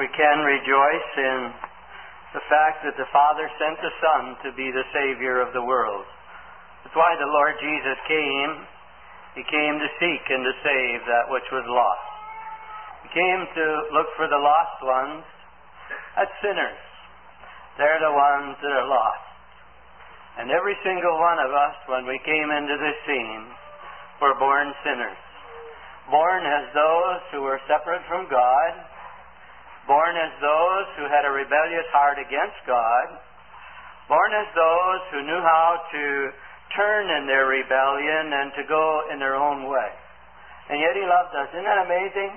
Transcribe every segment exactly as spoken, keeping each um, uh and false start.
we can rejoice in the fact that the Father sent the Son to be the Savior of the world. That's why the Lord Jesus came. He came to seek and to save that which was lost. He came to look for the lost ones, that's sinners. They're the ones that are lost. And every single one of us, when we came into this scene, were born sinners. Born as those who were separate from God, born as those who had a rebellious heart against God, born as those who knew how to turn in their rebellion and to go in their own way. And yet He loved us. Isn't that amazing?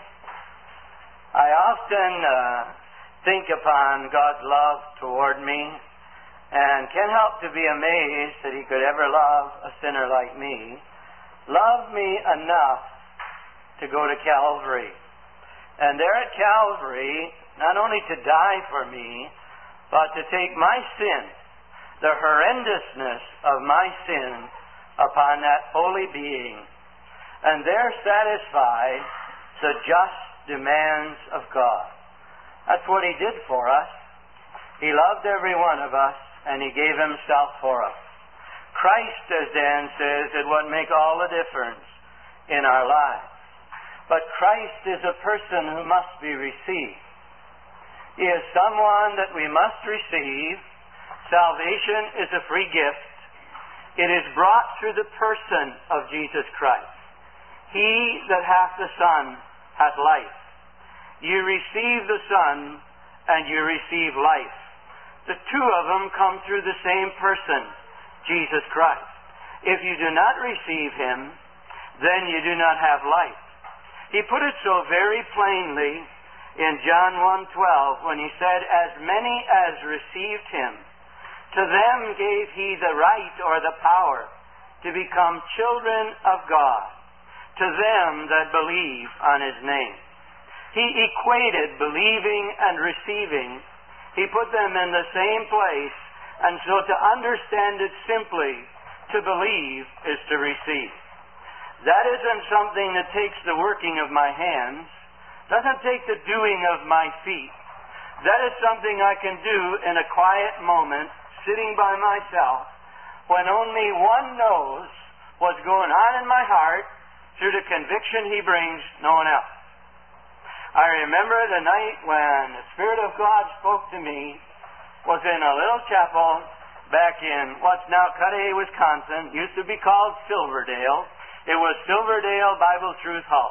I often uh, think upon God's love toward me and can't help to be amazed that He could ever love a sinner like me. Love me enough to go to Calvary. And there at Calvary, not only to die for me, but to take my sin, the horrendousness of my sin, upon that holy being, and there satisfy the just demands of God. That's what He did for us. He loved every one of us, and He gave Himself for us. Christ, as Dan says, is what makes all the difference in our lives. But Christ is a person who must be received. He is someone that we must receive. Salvation is a free gift. It is brought through the person of Jesus Christ. He that hath the Son hath life. You receive the Son, and you receive life. The two of them come through the same person, Jesus Christ. If you do not receive Him, then you do not have life. He put it so very plainly in John one twelve when He said, "As many as received Him, to them gave He the right," or the power, "to become children of God, to them that believe on His name." He equated believing and receiving. He put them in the same place, and so to understand it simply, to believe is to receive. That isn't something that takes the working of my hands, doesn't take the doing of my feet. That is something I can do in a quiet moment, sitting by myself, when only one knows what's going on in my heart through the conviction He brings, no one else. I remember the night when the Spirit of God spoke to me was in a little chapel back in what's now Cudahy, Wisconsin. Used to be called Silverdale. It was Silverdale Bible Truth Hall.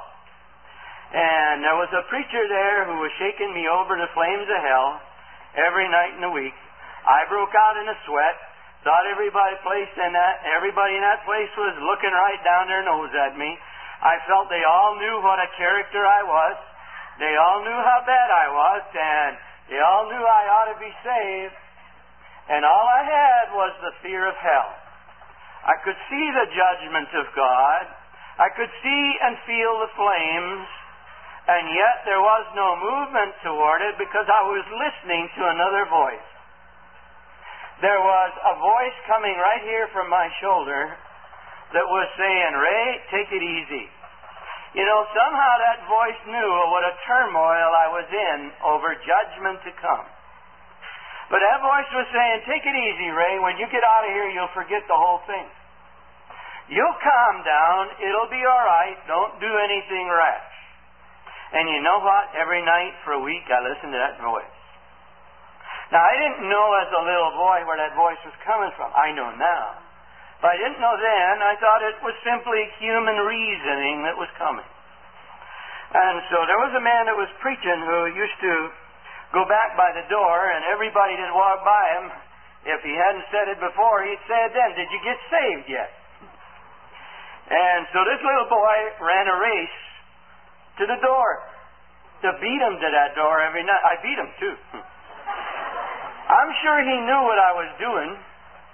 And there was a preacher there who was shaking me over the flames of hell every night in the week. I broke out in a sweat. Thought everybody placed in that, everybody in that place was looking right down their nose at me. I felt they all knew what a character I was. They all knew how bad I was, and they all knew I ought to be saved. And all I had was the fear of hell. I could see the judgment of God. I could see and feel the flames, and yet there was no movement toward it because I was listening to another voice. There was a voice coming right here from my shoulder that was saying, "Ray, take it easy." You know, somehow that voice knew what a turmoil I was in over judgment to come. But that voice was saying, "Take it easy, Ray. When you get out of here, you'll forget the whole thing. You'll calm down. It'll be all right. Don't do anything rash." And you know what? Every night for a week, I listened to that voice. Now, I didn't know as a little boy where that voice was coming from. I know now. But I didn't know then. I thought it was simply human reasoning that was coming. And so there was a man that was preaching who used to go back by the door, and everybody that walked by him, if he hadn't said it before, he'd say it then, "Did you get saved yet?" And so this little boy ran a race to the door to beat him to that door every night. I beat him too. I'm sure he knew what I was doing.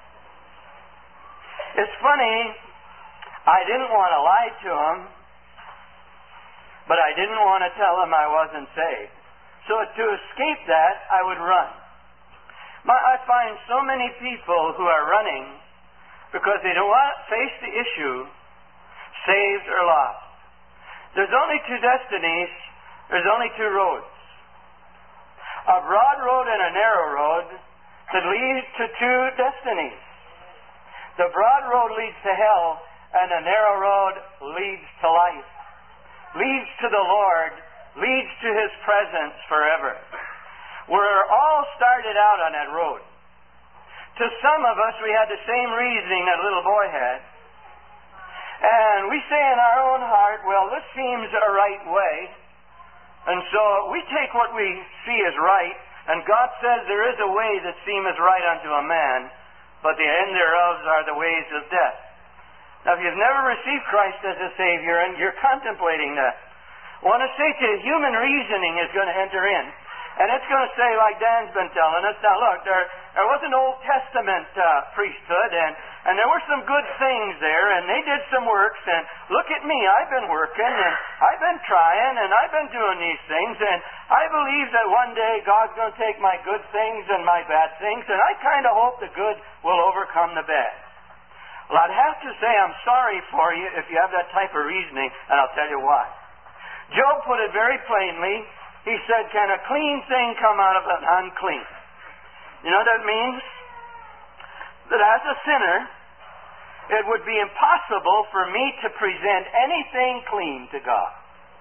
It's funny, I didn't want to lie to him, but I didn't want to tell him I wasn't saved. So to escape that, I would run. My, I find so many people who are running because they don't want to face the issue, saved or lost. There's only two destinies. There's only two roads. A broad road and a narrow road that lead to two destinies. The broad road leads to hell, and the narrow road leads to life, leads to the Lord, leads to His presence forever. We're all started out on that road. To some of us, we had the same reasoning that little boy had. And we say in our own heart, well, this seems a right way. And so we take what we see as right, and God says there is a way that seemeth right unto a man, but the end thereof are the ways of death. Now, if you've never received Christ as a Savior and you're contemplating that, I want to say to you, human reasoning is going to enter in. And it's going to say, like Dan's been telling us, now look, there, there was an Old Testament uh, priesthood, and, and there were some good things there, and they did some works, and look at me, I've been working, and I've been trying, and I've been doing these things, and I believe that one day God's going to take my good things and my bad things, and I kind of hope the good will overcome the bad. Well, I'd have to say I'm sorry for you if you have that type of reasoning, and I'll tell you why. Job put it very plainly. He said, can a clean thing come out of an unclean? You know what that means? That as a sinner, it would be impossible for me to present anything clean to God.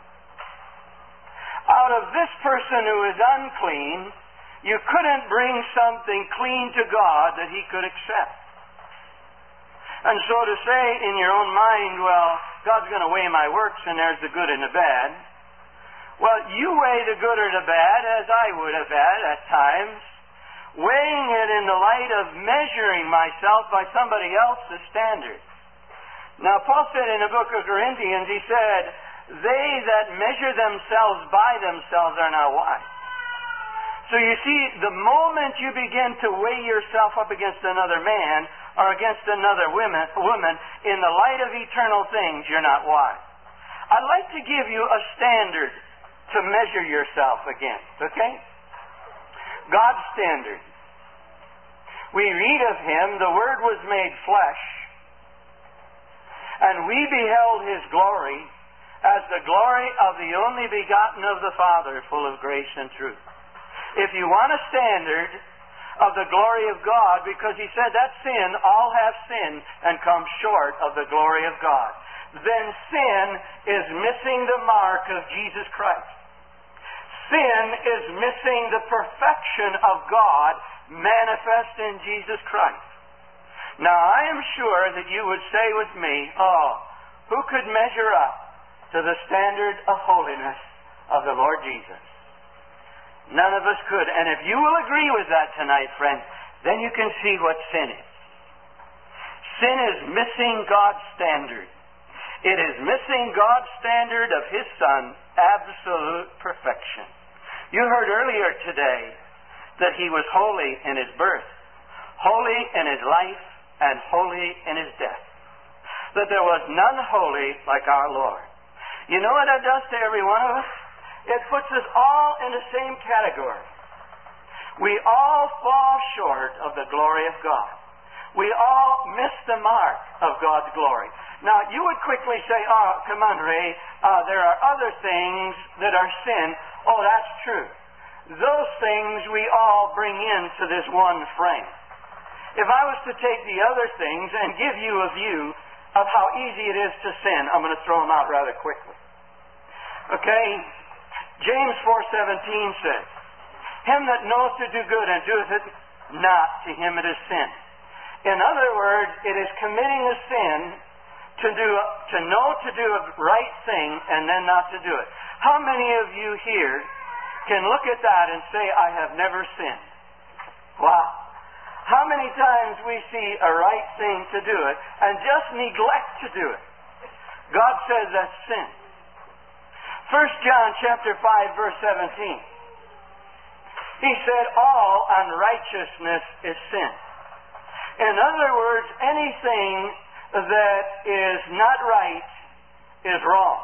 Out of this person who is unclean, you couldn't bring something clean to God that He could accept. And so to say in your own mind, well, God's going to weigh my works and there's the good and the bad. Well, you weigh the good or the bad as I would have had at times, weighing it in the light of measuring myself by somebody else's standards. Now, Paul said in the book of Corinthians, he said, they that measure themselves by themselves are not wise. So you see, the moment you begin to weigh yourself up against another man or against another woman, woman in the light of eternal things, you're not wise. I'd like to give you a standard to measure yourself against, okay? God's standard. We read of Him, the Word was made flesh, and we beheld His glory as the glory of the only begotten of the Father, full of grace and truth. If you want a standard of the glory of God, because He said that sin, all have sinned and come short of the glory of God, then sin is missing the mark of Jesus Christ. Sin is missing the perfection of God manifest in Jesus Christ. Now, I am sure that you would say with me, oh, who could measure up to the standard of holiness of the Lord Jesus? None of us could. And if you will agree with that tonight, friends, then you can see what sin is. Sin is missing God's standard. It is missing God's standard of His Son, absolute perfection. You heard earlier today that He was holy in His birth, holy in His life, and holy in His death. That there was none holy like our Lord. You know what that does to every one of us? It puts us all in the same category. We all fall short of the glory of God. We all miss the mark of God's glory. Now, you would quickly say, oh, come on, Ray, uh, there are other things that are sin. Oh, that's true. Those things we all bring into this one frame. If I was to take the other things and give you a view of how easy it is to sin, I'm going to throw them out rather quickly. Okay? James four seventeen says, him that knoweth to do good and doeth it not, to him it is sin. In other words, it is committing a sin to do to know to do a right thing and then not to do it. How many of you here can look at that and say, I have never sinned? Wow. How many times we see a right thing to do it and just neglect to do it? God says that's sin. First John chapter five, verse seventeen. He said, all unrighteousness is sin. In other words, anything that is not right is wrong.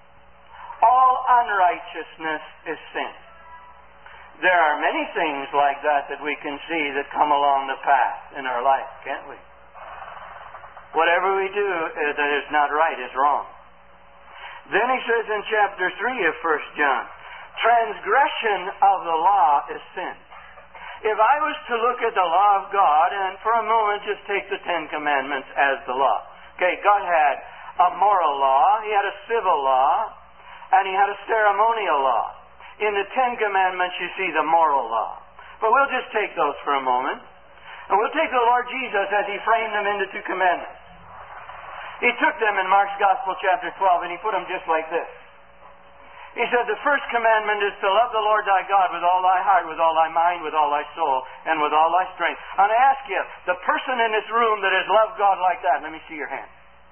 All unrighteousness is sin. There are many things like that that we can see that come along the path in our life, can't we? Whatever we do that is not right is wrong. Then he says in chapter three of First John, transgression of the law is sin. If I was to look at the law of God and for a moment just take the Ten Commandments as the law. Okay, God had a moral law, He had a civil law, and He had a ceremonial law. In the Ten Commandments you see the moral law. But we'll just take those for a moment. And we'll take the Lord Jesus as He framed them into two commandments. He took them in Mark's Gospel chapter twelve and He put them just like this. He said, the first commandment is to love the Lord thy God with all thy heart, with all thy mind, with all thy soul, and with all thy strength. And I ask you, the person in this room that has loved God like that, let me see your hand.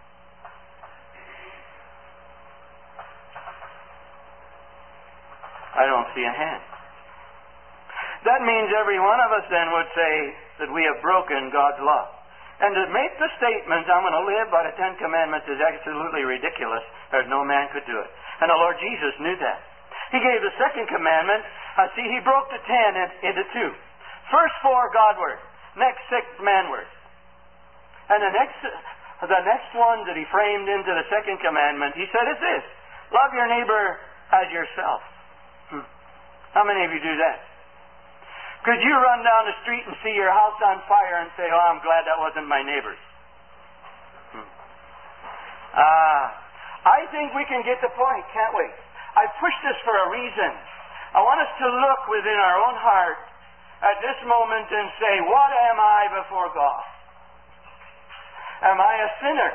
I don't see a hand. That means every one of us then would say that we have broken God's law. And to make the statement, I'm going to live by the Ten Commandments, is absolutely ridiculous. There's no man could do it. And the Lord Jesus knew that. He gave the second commandment. Uh, see, He broke the ten into two. First four Godward, next six manward. And the next, the next one that He framed into the second commandment, He said is this: love your neighbor as yourself. Hmm. How many of you do that? Could you run down the street and see your house on fire and say, oh, I'm glad that wasn't my neighbor's? Hmm. Ah, I think we can get the point, can't we? I pushed this for a reason. I want us to look within our own heart at this moment and say, what am I before God? Am I a sinner?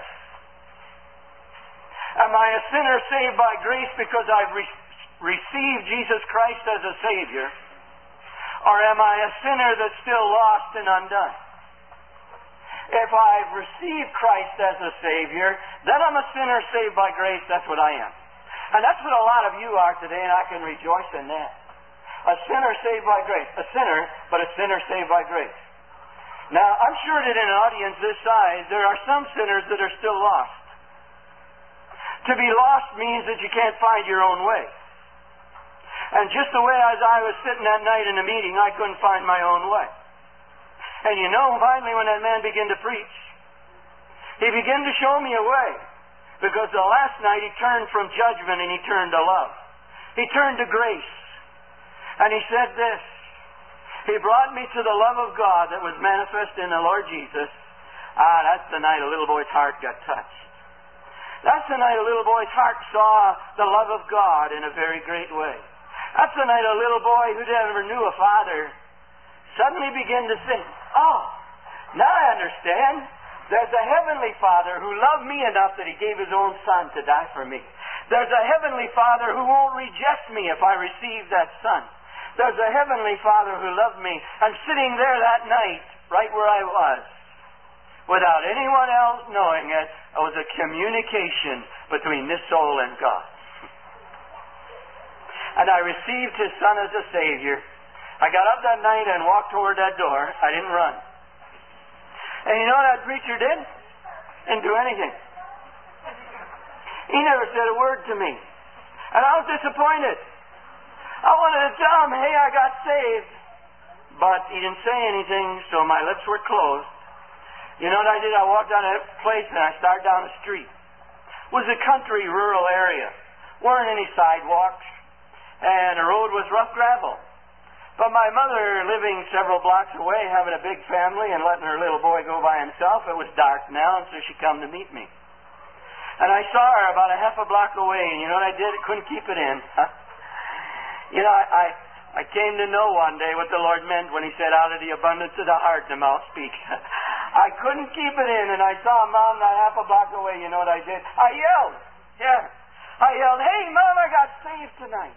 Am I a sinner saved by grace because I've re- received Jesus Christ as a Savior? Or am I a sinner that's still lost and undone? If I've received Christ as a Savior, then I'm a sinner saved by grace. That's what I am. And that's what a lot of you are today, and I can rejoice in that. A sinner saved by grace. A sinner, but a sinner saved by grace. Now, I'm sure that in an audience this size, there are some sinners that are still lost. To be lost means that you can't find your own way. And just the way as I was sitting that night in a meeting, I couldn't find my own way. And you know, finally when that man began to preach, he began to show me a way. Because the last night he turned from judgment and he turned to love. He turned to grace. And he said this: He brought me to the love of God that was manifest in the Lord Jesus. Ah, that's the night a little boy's heart got touched. That's the night a little boy's heart saw the love of God in a very great way. That's the night a little boy who never knew a father suddenly began to think, oh, now I understand. There's a heavenly Father who loved me enough that He gave His own Son to die for me. There's a heavenly Father who won't reject me if I receive that Son. There's a heavenly Father who loved me. I'm sitting there that night, right where I was, without anyone else knowing it. It was a communication between this soul and God. And I received His Son as a Savior. I got up that night and walked toward that door. I didn't run. And you know what that preacher did? Didn't do anything. He never said a word to me. And I was disappointed. I wanted to tell him, hey, I got saved. But he didn't say anything, so my lips were closed. You know what I did? I walked down a place and I started down the street. It was a country, rural area. Weren't any sidewalks. And the road was rough gravel. But my mother, living several blocks away, having a big family and letting her little boy go by himself, it was dark now, and so she come to meet me. And I saw her about a half a block away, and you know what I did? I couldn't keep it in. You know, I, I I came to know one day what the Lord meant when He said, out of the abundance of the heart the mouth speaks. I couldn't keep it in, and I saw Mom not half a block away. You know what I did? I yelled. Yeah. I yelled, hey, Mom, I got saved tonight.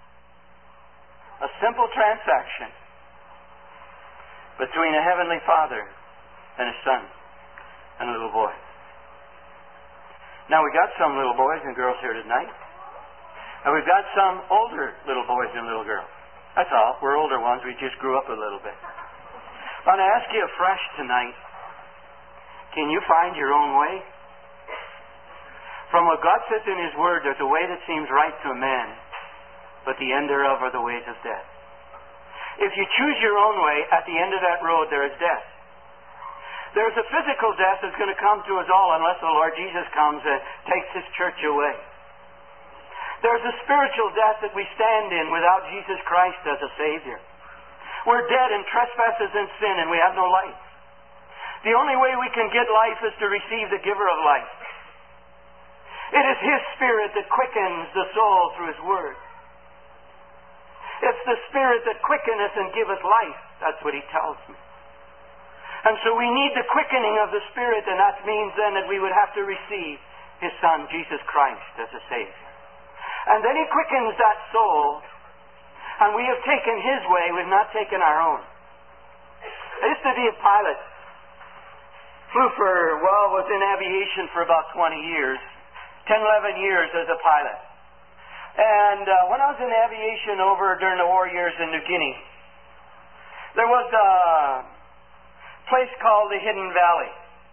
A simple transaction between a heavenly Father and a Son and a little boy. Now, we got some little boys and girls here tonight. And we've got some older little boys and little girls. That's all. We're older ones. We just grew up a little bit. I want to ask you afresh tonight, can you find your own way? From what God says in His Word, there's a way that seems right to a man, but the end thereof are the ways of death. If you choose your own way, at the end of that road there is death. There's a physical death that's going to come to us all unless the Lord Jesus comes and takes His church away. There's a spiritual death that we stand in without Jesus Christ as a Savior. We're dead in trespasses and sin, and we have no life. The only way we can get life is to receive the giver of life. It is His Spirit that quickens the soul through His Word. It's the Spirit that quickeneth and giveth life. That's what He tells me. And so we need the quickening of the Spirit, and that means then that we would have to receive His Son, Jesus Christ, as a Savior. And then He quickens that soul, and we have taken His way, we've not taken our own. I used to be a pilot. Flew for, well, was in aviation for about twenty years. ten, eleven years as a pilot. And uh, when I was in aviation over during the war years in New Guinea, there was a place called the Hidden Valley.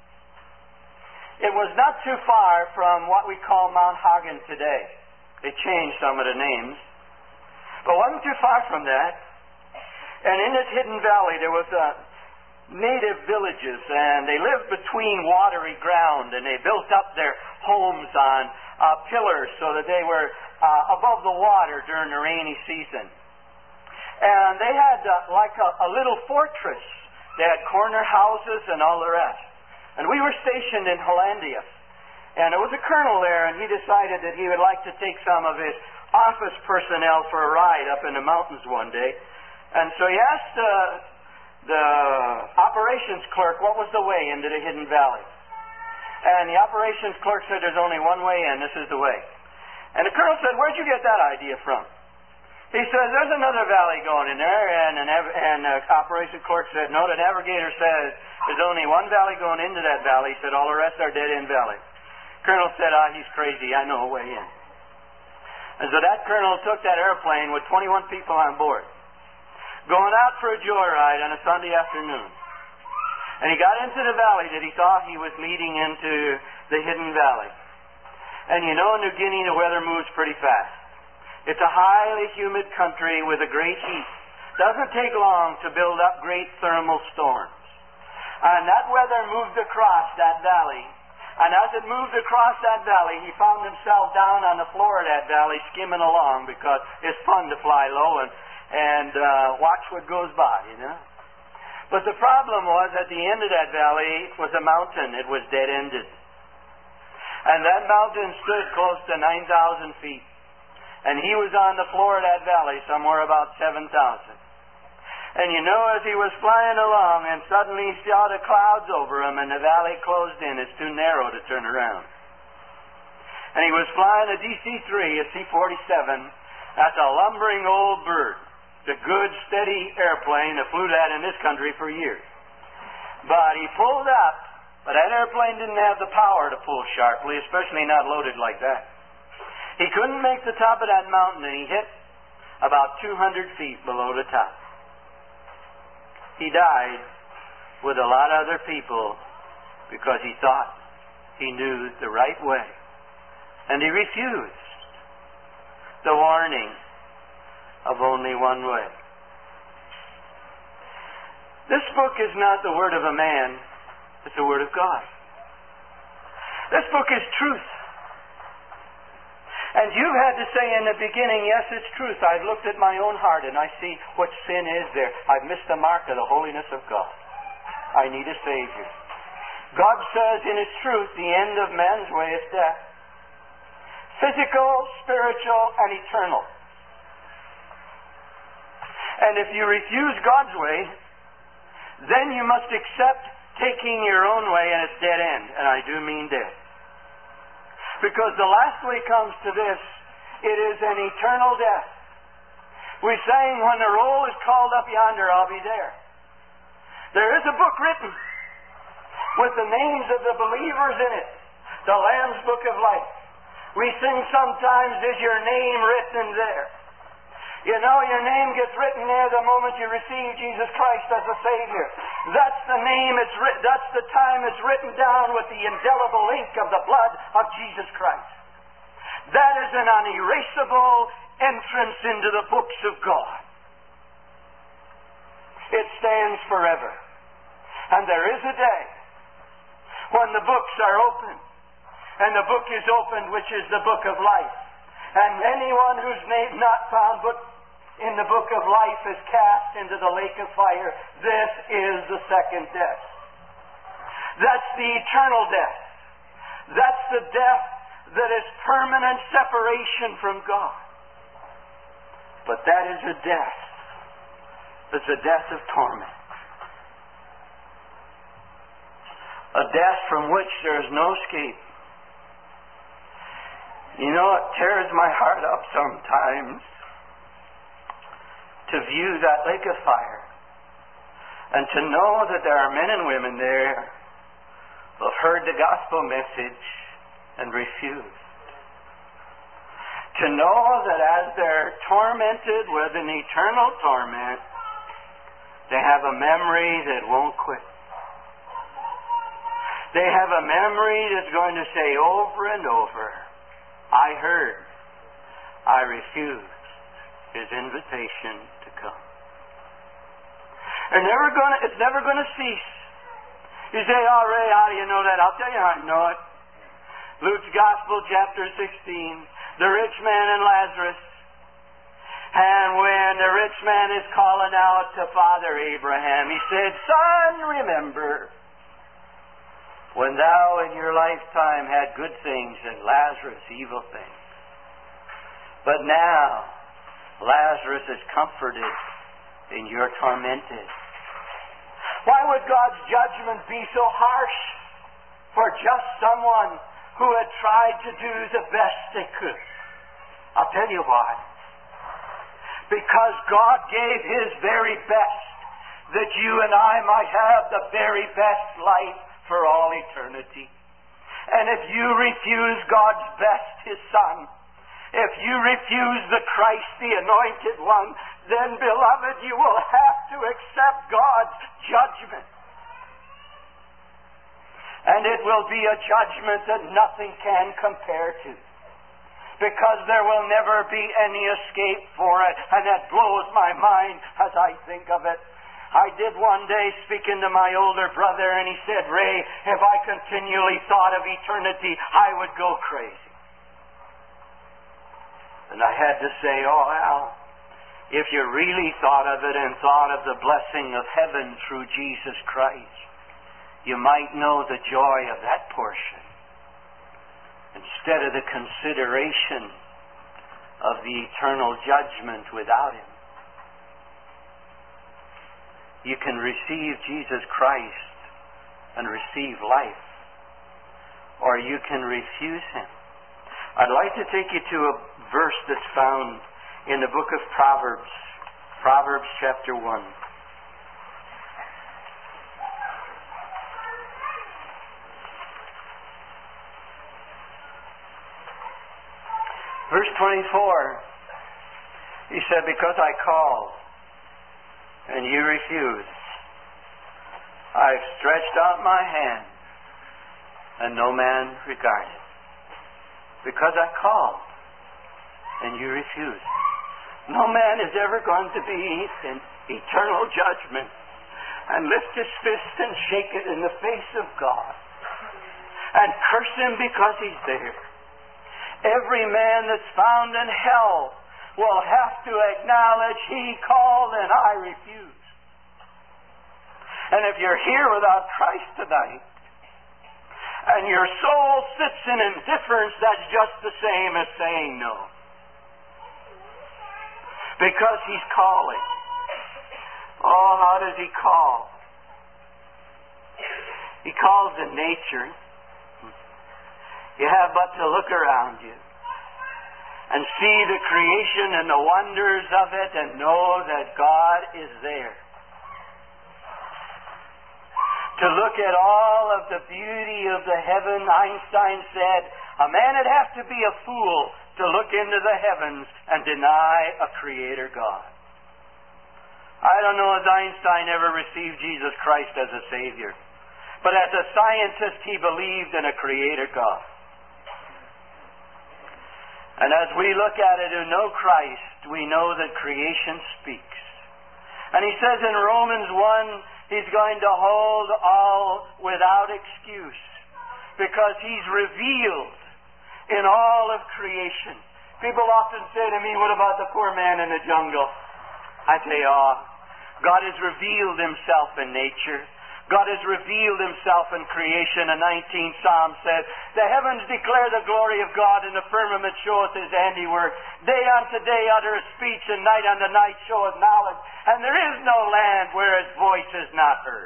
It was not too far from what we call Mount Hagen today. They changed some of the names. But wasn't too far from that. And in this Hidden Valley there was a native villages, and they lived between watery ground, and they built up their homes on uh, pillars so that they were uh, above the water during the rainy season. And they had uh, like a, a little fortress. They had corner houses and all the rest. And we were stationed in Hollandia. And there was a colonel there, and he decided that he would like to take some of his office personnel for a ride up in the mountains one day. And so he asked uh, the operations clerk what was the way into the Hidden Valley. And the operations clerk said, there's only one way in, this is the way. And the colonel said, where'd you get that idea from? He says, there's another valley going in there. And the nav- and the operations clerk said, no, the navigator says there's only one valley going into that valley. He said, all the rest are dead-end valleys. Colonel said, ah, he's crazy, I know a way in. And so that colonel took that airplane with twenty-one people on board, going out for a joyride on a Sunday afternoon. And he got into the valley that he thought he was leading into the Hidden Valley. And you know, in New Guinea, the weather moves pretty fast. It's a highly humid country with a great heat. Doesn't take long to build up great thermal storms. And that weather moved across that valley. And as it moved across that valley, he found himself down on the floor of that valley skimming along, because it's fun to fly low and, and uh, watch what goes by, you know. But the problem was, at the end of that valley was a mountain. It was dead-ended. And that mountain stood close to nine thousand feet. And he was on the floor of that valley, somewhere about seven thousand. And you know, as he was flying along, and suddenly he saw the clouds over him, and the valley closed in. It's too narrow to turn around. And he was flying a D C three, a C forty-seven. That's a lumbering old bird. It's a good, steady airplane that flew that in this country for years. But he pulled up, but that airplane didn't have the power to pull sharply, especially not loaded like that. He couldn't make the top of that mountain, and he hit about two hundred feet below the top. He died with a lot of other people because he thought he knew the right way. And he refused the warning of only one way. This book is not the word of a man, it's the word of God. This book is truth. And you've had to say in the beginning, yes, it's truth. I've looked at my own heart and I see what sin is there. I've missed the mark of the holiness of God. I need a Savior. God says in His truth, the end of man's way is death. Physical, spiritual, and eternal. And if you refuse God's way, then you must accept taking your own way, and it's dead end. And I do mean death. Because the last way comes to this, it is an eternal death. We sang, when the roll is called up yonder, I'll be there. There is a book written with the names of the believers in it, the Lamb's Book of Life. We sing sometimes, is your name written there? You know, your name gets written there the moment you receive Jesus Christ as a Savior. That's the name, it's written, that's the time it's written down with the indelible ink of the blood of Jesus Christ. That is an unerasable entrance into the books of God. It stands forever. And there is a day when the books are opened, and the book is opened, which is the book of life. And anyone whose name not found but in the book of life is cast into the lake of fire. This is the second death. That's the eternal death. That's the death that is permanent separation from God. But that is a death. It's a death of torment. A death from which there is no escape. You know, it tears my heart up sometimes to view that lake of fire and to know that there are men and women there who have heard the gospel message and refused. To know that as they're tormented with an eternal torment, they have a memory that won't quit. They have a memory that's going to say over and over, I heard, I refused His invitation to come. They're never gonna, it's never going to cease. You say, oh, Ray, how do you know that? I'll tell you how I know it. Luke's Gospel, chapter sixteen, the rich man and Lazarus. And when the rich man is calling out to Father Abraham, he said, Son, remember, when thou in your lifetime had good things and Lazarus evil things. But now Lazarus is comforted and you're tormented. Why would God's judgment be so harsh for just someone who had tried to do the best they could? I'll tell you why. Because God gave His very best that you and I might have the very best life for all eternity. And if you refuse God's best, His Son, if you refuse the Christ, the Anointed One, then, beloved, you will have to accept God's judgment. And it will be a judgment that nothing can compare to. Because there will never be any escape for it. And that blows my mind as I think of it. I did one day speaking to my older brother, and he said, Ray, if I continually thought of eternity, I would go crazy. And I had to say, oh, Al, if you really thought of it and thought of the blessing of heaven through Jesus Christ, you might know the joy of that portion instead of the consideration of the eternal judgment without Him. You can receive Jesus Christ and receive life, or you can refuse Him. I'd like to take you to a verse that's found in the book of Proverbs, Proverbs chapter one. Verse twenty-four, he said, because I called, and you refused. I've stretched out my hand, and no man regarded. Because I called, and you refused. No man is ever going to be in eternal judgment and lift his fist and shake it in the face of God and curse Him because He's there. Every man that's found in hell will have to acknowledge He called and I refused. And if you're here without Christ tonight, and your soul sits in indifference, that's just the same as saying no. Because He's calling. Oh, how does He call? He calls in nature. You have but to look around you and see the creation and the wonders of it and know that God is there. To look at all of the beauty of the heaven, Einstein said, a man would have to be a fool to look into the heavens and deny a Creator God. I don't know if Einstein ever received Jesus Christ as a Savior, but as a scientist he believed in a Creator God. And as we look at it and know Christ, we know that creation speaks. And he says in Romans one, He's going to hold all without excuse because He's revealed in all of creation People often say to me, what about the poor man in the jungle? I say, oh, God has revealed Himself in nature. God has revealed Himself in creation. A nineteenth Psalm said, the heavens declare the glory of God, and the firmament showeth His handiwork. Day unto day uttereth speech, and night unto night showeth knowledge. And there is no land where His voice is not heard.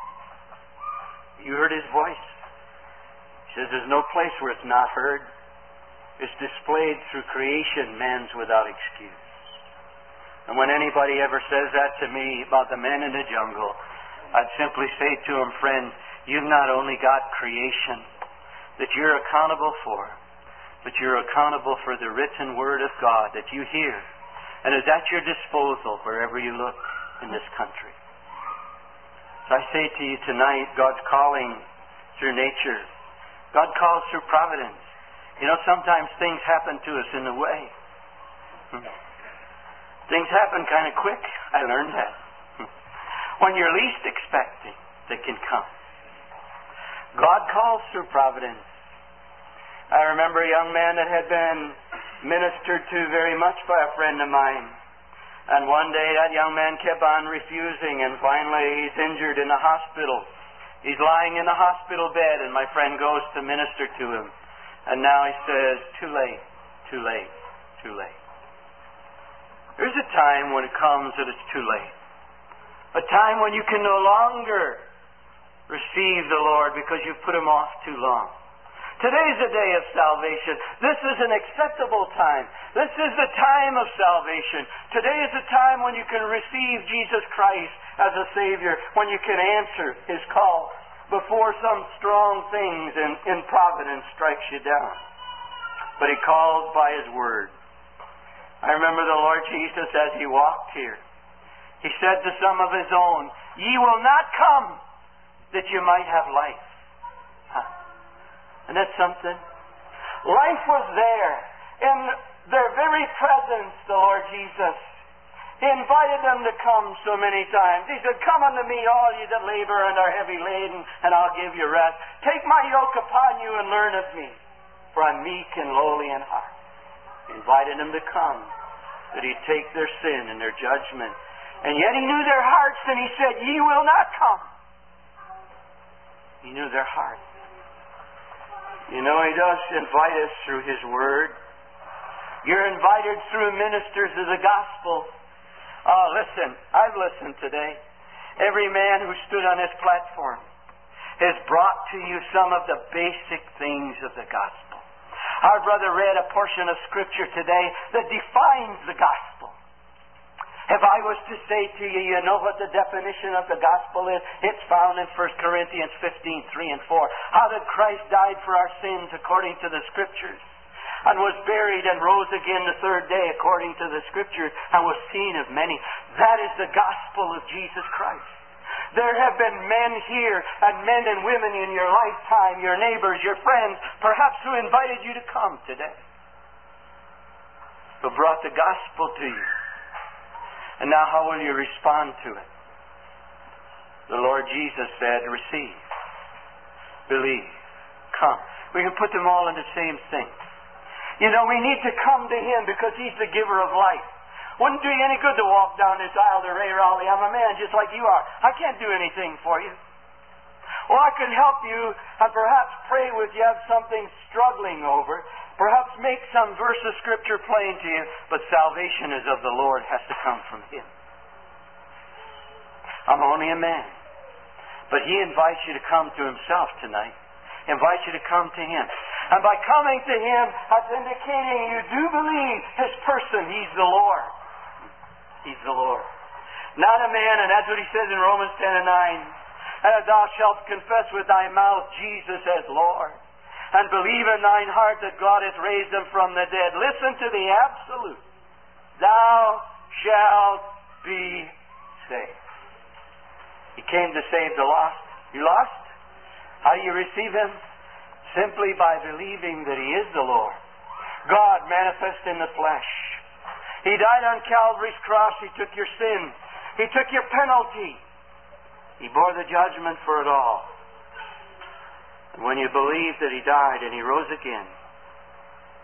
You heard His voice? He says there's no place where it's not heard. It's displayed through creation, man's without excuse. And when anybody ever says that to me about the men in the jungle, I'd simply say to him, friend, you've not only got creation that you're accountable for, but you're accountable for the written Word of God that you hear and is at your disposal wherever you look in this country. So I say to you tonight, God's calling through nature. God calls through providence. You know, sometimes things happen to us in the way. Hmm. Things happen kind of quick. I learned that. Hmm. When you're least expecting, they can come. God calls through providence. I remember a young man that had been ministered to very much by a friend of mine. And one day that young man kept on refusing, and finally he's injured in the hospital. He's lying in the hospital bed, and my friend goes to minister to him. And now he says, too late, too late, too late. There's a time when it comes that it's too late. A time when you can no longer receive the Lord because you've put Him off too long. Today's the day of salvation. This is an acceptable time. This is the time of salvation. Today is the time when you can receive Jesus Christ as a Savior, when you can answer His call before some strong things in, in providence strikes you down. But He calls by His Word. I remember the Lord Jesus as He walked here. He said to some of His own, ye will not come that you might have life. Huh. And that's something. Life was there. In their very presence, the Lord Jesus. He invited them to come so many times. He said, come unto me, all you that labor and are heavy laden, and I'll give you rest. Take my yoke upon you and learn of me, for I'm meek and lowly in heart. He invited them to come, that He'd take their sin and their judgment. And yet He knew their hearts, and He said, ye will not come. He knew their hearts. You know, He does invite us through His Word. You're invited through ministers of the gospel. Oh, listen, I've listened today. Every man who stood on this platform has brought to you some of the basic things of the gospel. Our brother read a portion of Scripture today that defines the gospel. If I was to say to you, you know what the definition of the gospel is? It's found in First Corinthians fifteen, three and four. How that Christ died for our sins according to the Scriptures, and was buried and rose again the third day according to the Scriptures, and was seen of many. That is the gospel of Jesus Christ. There have been men here and men and women in your lifetime, your neighbors, your friends, perhaps who invited you to come today, who brought the gospel to you. And now how will you respond to it? The Lord Jesus said, receive, believe, come. We can put them all in the same thing. You know, we need to come to Him because He's the giver of life. Wouldn't do you any good to walk down this aisle to Ray Raleigh. I'm a man just like you are. I can't do anything for you. Or I could help you and perhaps pray with you, have something struggling over. Perhaps make some verse of Scripture plain to you. But salvation is of the Lord, has to come from Him. I'm only a man. But He invites you to come to Himself tonight. He invites you to come to Him. And by coming to Him, that's indicating you do believe His person. He's the Lord. He's the Lord. Not a man, and that's what He says in Romans ten and nine. And thou shalt confess with thy mouth Jesus as Lord, and believe in thine heart that God hath raised Him from the dead. Listen to the absolute. Thou shalt be saved. He came to save the lost. You lost? How do you receive Him? Simply by believing that He is the Lord. God manifest in the flesh. He died on Calvary's cross. He took your sin. He took your penalty. He bore the judgment for it all. And when you believe that He died and He rose again,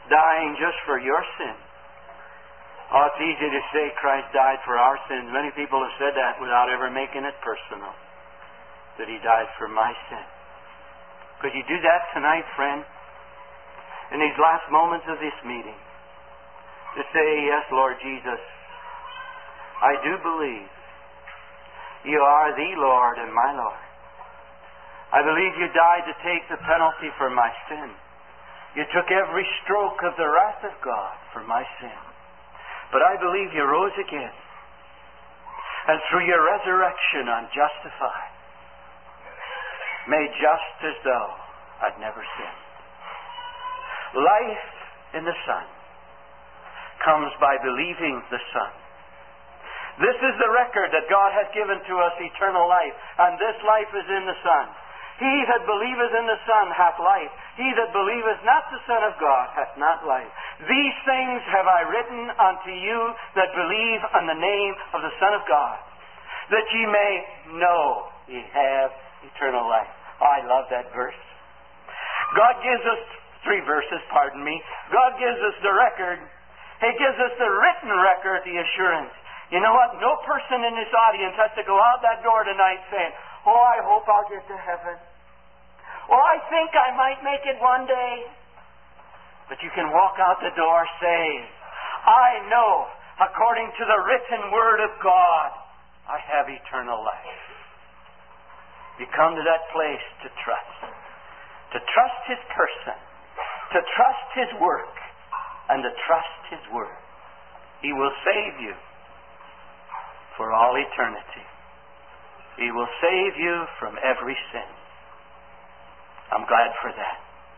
dying just for your sin. Oh, it's easy to say Christ died for our sins. Many people have said that without ever making it personal, that He died for my sin. Could you do that tonight, friend? In these last moments of this meeting, to say, yes, Lord Jesus, I do believe You are the Lord and my Lord. I believe You died to take the penalty for my sin. You took every stroke of the wrath of God for my sin. But I believe You rose again. And through Your resurrection I'm justified, made just as though I'd never sinned. Life in the Son comes by believing the Son. This is the record that God hath given to us, eternal life, and this life is in the Son. He that believeth in the Son hath life. He that believeth not the Son of God hath not life. These things have I written unto you that believe on the name of the Son of God, that ye may know ye have eternal life. Oh, I love that verse. God gives us three verses, pardon me. God gives us the record. He gives us the written record, the assurance. You know what? No person in this audience has to go out that door tonight saying, oh, I hope I'll get to heaven. Oh, I think I might make it one day. But you can walk out the door saying, I know, according to the written Word of God, I have eternal life. You come to that place to trust. To trust His person. To trust His work. And to trust His Word. He will save you for all eternity. He will save you from every sin. I'm glad for that.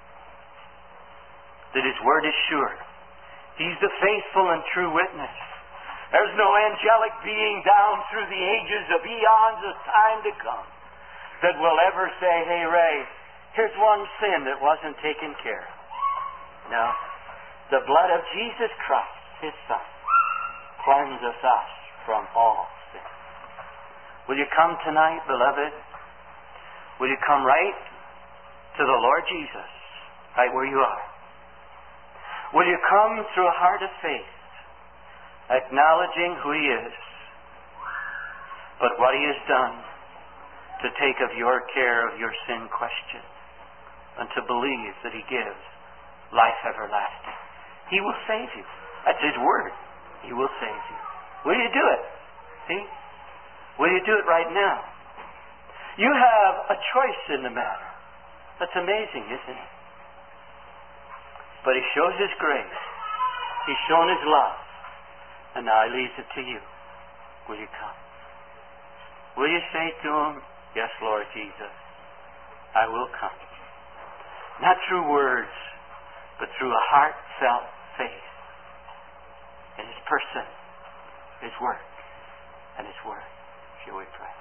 That His Word is sure. He's the faithful and true witness. There's no angelic being down through the ages of eons of time to come that will ever say, hey, Ray, here's one sin that wasn't taken care of. No. The blood of Jesus Christ, His Son, cleanses us from all sin. Will you come tonight, beloved? Will you come right to the Lord Jesus, right where you are? Will you come through a heart of faith, acknowledging who He is, but what He has done to take of your care of your sin question, and to believe that He gives life everlasting? He will save you. That's His Word. He will save you. Will you do it? See? Will you do it right now? You have a choice in the matter. That's amazing, isn't it? But He shows His grace. He's shown His love. And now He leaves it to you. Will you come? Will you say to Him, yes, Lord Jesus, I will come. Not through words, but through a heartfelt faith in His person, His work, and His Word. Shall we pray?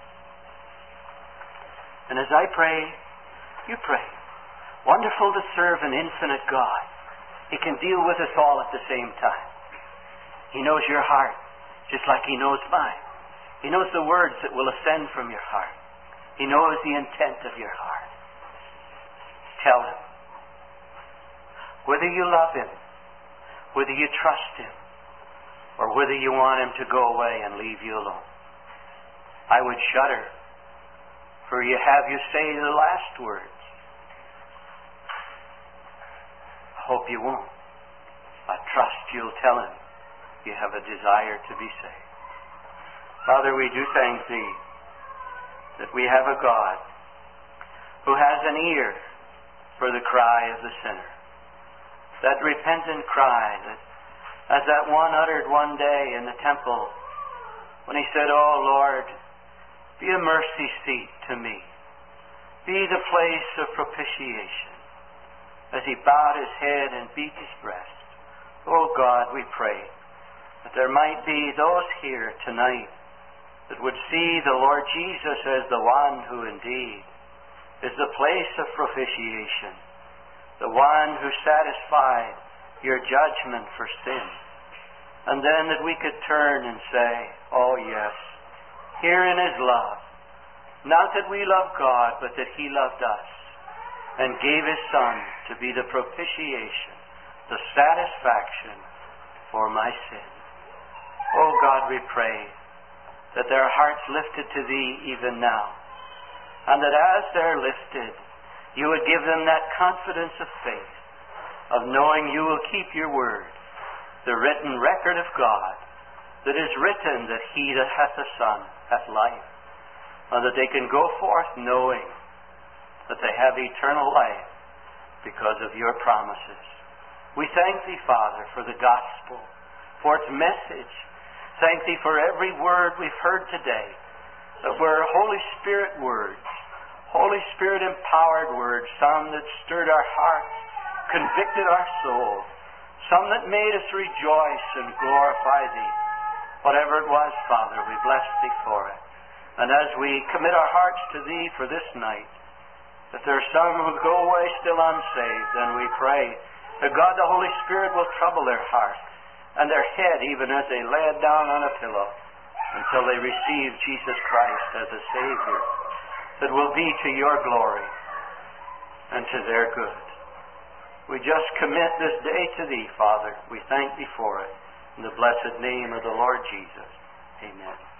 And as I pray, you pray. Wonderful to serve an infinite God. He can deal with us all at the same time. He knows your heart, just like He knows mine. He knows the words that will ascend from your heart. He knows the intent of your heart. Tell Him. Whether you love Him, whether you trust Him, or whether you want Him to go away and leave you alone. I would shudder, for you have you say the last words. I hope you won't. I trust you'll tell Him you have a desire to be saved. Father, we do thank Thee that we have a God who has an ear for the cry of the sinner. That repentant cry that, as that one uttered one day in the temple when he said, oh Lord, be a mercy seat to me. Be the place of propitiation. As he bowed his head and beat his breast. Oh God, we pray that there might be those here tonight that would see the Lord Jesus as the one who indeed is the place of propitiation, the one who satisfied your judgment for sin. And then that we could turn and say, oh yes, herein is love. Not that we love God, but that He loved us and gave His Son to be the propitiation, the satisfaction for my sin. Oh God, we pray that their hearts lifted to Thee even now, and that as they're lifted, You would give them that confidence of faith, of knowing You will keep Your word, the written record of God, that is written that he that hath the Son hath life, and that they can go forth knowing that they have eternal life because of Your promises. We thank Thee, Father, for the gospel, for its message. Thank Thee for every word we've heard today, that were Holy Spirit words, Holy Spirit empowered words, some that stirred our hearts, convicted our soul, some that made us rejoice and glorify Thee. Whatever it was, Father, we bless Thee for it. And as we commit our hearts to Thee for this night, if there are some who go away still unsaved, then we pray that God the Holy Spirit will trouble their heart and their head even as they lay it down on a pillow until they receive Jesus Christ as a Savior that will be to Your glory and to their good. We just commit this day to Thee, Father. We thank Thee for it. In the blessed name of the Lord Jesus. Amen.